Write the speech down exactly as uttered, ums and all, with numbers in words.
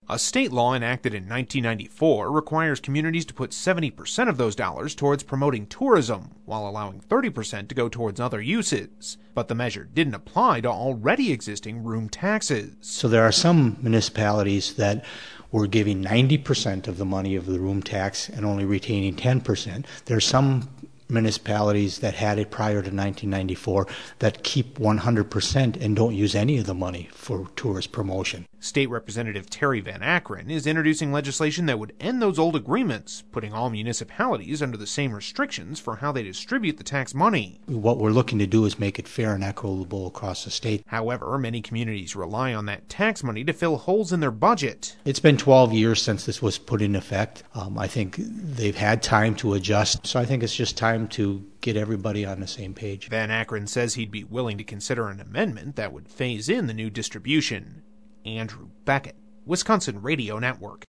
A state law enacted in nineteen ninety-four requires communities to put seventy percent of those dollars towards promoting tourism, while allowing thirty percent to go towards other uses. But the measure didn't apply to already existing room taxes. So there are some municipalities that were giving ninety percent of the money of the room tax and only retaining ten percent. There are some municipalities that had it prior to nineteen ninety-four that keep one hundred percent and don't use any of the money for tourist promotion. State Representative Terry Van Akkeren is introducing legislation that would end those old agreements, putting all municipalities under the same restrictions for how they distribute the tax money. What we're looking to do is make it fair and equitable across the state. However, many communities rely on that tax money to fill holes in their budget. It's been twelve years since this was put in effect. Um, I think they've had time to adjust, so I think it's just time to get everybody on the same page. Van Akkeren says he'd be willing to consider an amendment that would phase in the new distribution. Andrew Beckett, Wisconsin Radio Network.